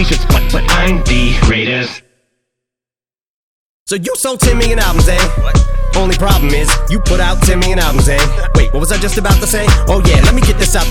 t-shirts, but I'm the greatest. So you sold 10 million albums, eh? What? Only problem is, you put out 10 million albums, eh? Wait, what was I just about to say? Oh yeah, let me get this out